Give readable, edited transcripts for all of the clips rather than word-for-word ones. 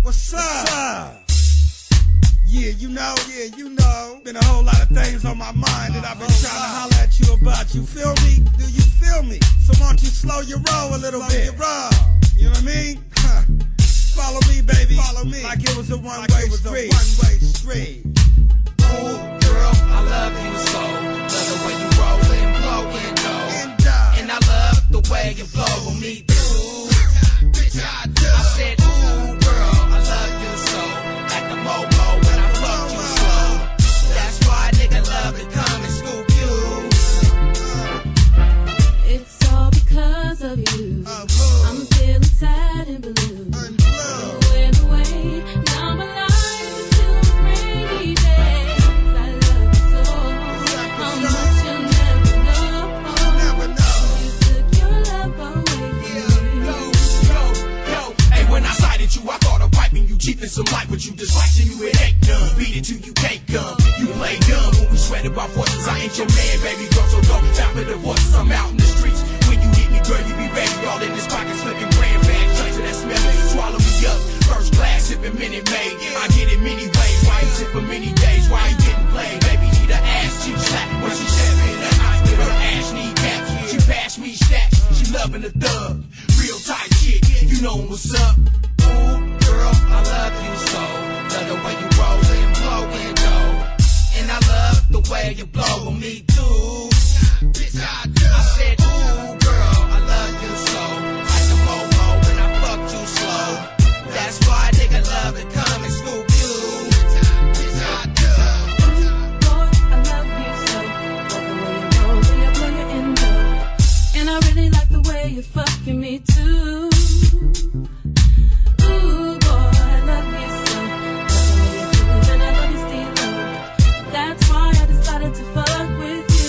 What's up? Yeah, you know. Been a whole lot of things on my mind that I've been trying to holler at you about. You feel me? Do you feel me? So why don't you slow your roll a little bit? You know what I mean? Follow me, baby. Follow me. Like it was a one-way street. Ooh, girl, I love you so. Love the way you roll and blow and go. And I love the way you flow with me too. Bitch, I do. I said, ooh, girl, I love you so. Like the momo when I fuck you slow. That's why a nigga love to come and scoop you. It's all because of you. I'm feeling sad and blue. Went away, now my life is filled with rainy days. I love you so. How much you'll never know. You took your love away from me. Yo. Hey, when I sighted you, I thought of piping you, cheap and some light, but you just like you, it ain't done. Beat it till you can't come. You play dumb when we sweat about forces. I ain't your man, baby girl, so don't stop for the voices. I'm out in the streets. When you hit me, girl, you be ready. All in this pocket, slipping grand bag, straight to that smell. Swallow me up, first class, sipping Minute Maid. I get it many ways, why you sip for many days? Why you getting played? Baby need a ass cheek slap. When she step in the hospital, her ass need caps. She pass me stats, she loving the thug. Real tight shit, you know what's up. Ooh, girl, I love you so. Love the way you roll and blow and go. And I love the way you blow with me too. Bitch, I do. I said, ooh, girl, I love you so. Like the momo when I fuck you slow. That's why a nigga love to come and scoop you. Bitch, I do. Boy, I love you so. Love the way you roll, the way you blow your endo. And I really like the way you're fucking me too. Ooh, boy, I love you so. Love the way you do, and I love you still. That's why I decided to fuck with you.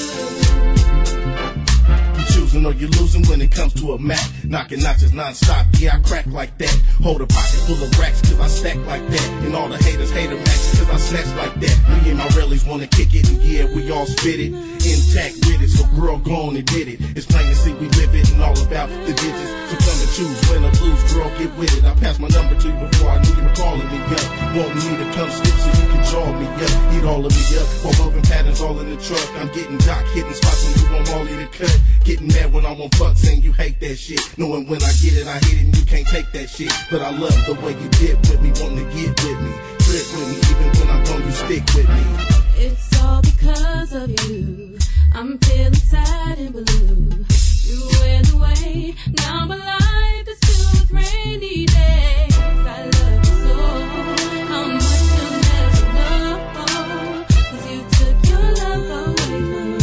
You choosing or you losing when it comes to a Mac. Knocking notches non-stop, yeah, I crack like that. Hold a pocket full of racks cause I stack like that. And all the haters hate a match cause I snatch like that. Me and my reallys wanna kick it, and yeah, we all spit it. Intact with it, so girl, go on and did it. It's plain to see we live it and all about the digits. So come and choose, win or lose, girl, get with it. I passed my number to you before I knew you were calling me up. Wanting me to come skip so you can jaw me up. Eat all of me up, while moving patterns all in the truck. I'm getting doc, hitting spots when you want Wally to cut. Getting mad when I'm on fuck, saying you hate that shit. Knowing when I get it, I hate it and you can't take that shit. But I love the way you dip with me, wanting to get with me. Trip with me, even when I'm gone, you stick with me. It's all because of you. I'm feeling sad and blue. You went away, now my life is filled with rainy days. I love you so, how much you'll never know. Cause you took your love away from me.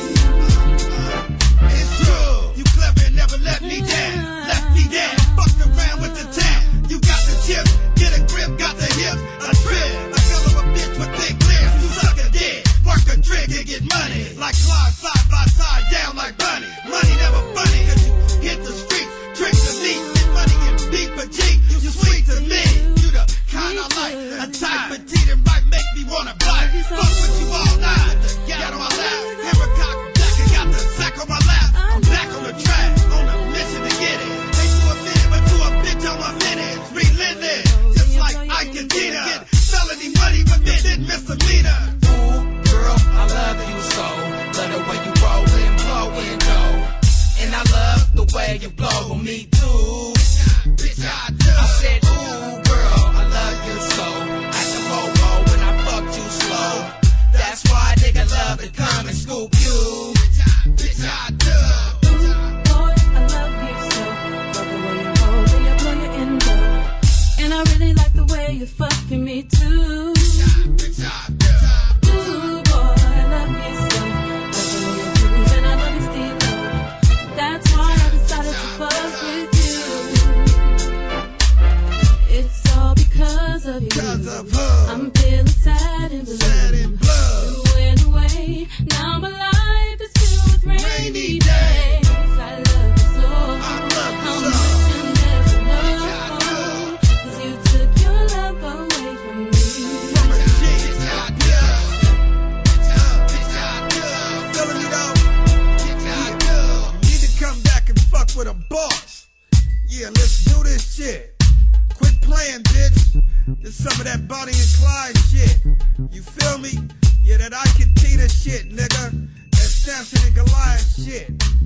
It's true. You clever and never let me down. Left me down, fucked around with the town. You got the chips, get a grip, got the hips, a trip. I feel of a bitch with thick lips. You suck a dick, work a trick and get money. Like Clark, side by side, down like Bunny. Money never funny, cause you hit the streets, trick the lead, get money and beat for G. You It's some of that Bonnie and Clyde shit. You feel me? Yeah, that Ike and Tina shit, nigga. That Samson and Goliath shit.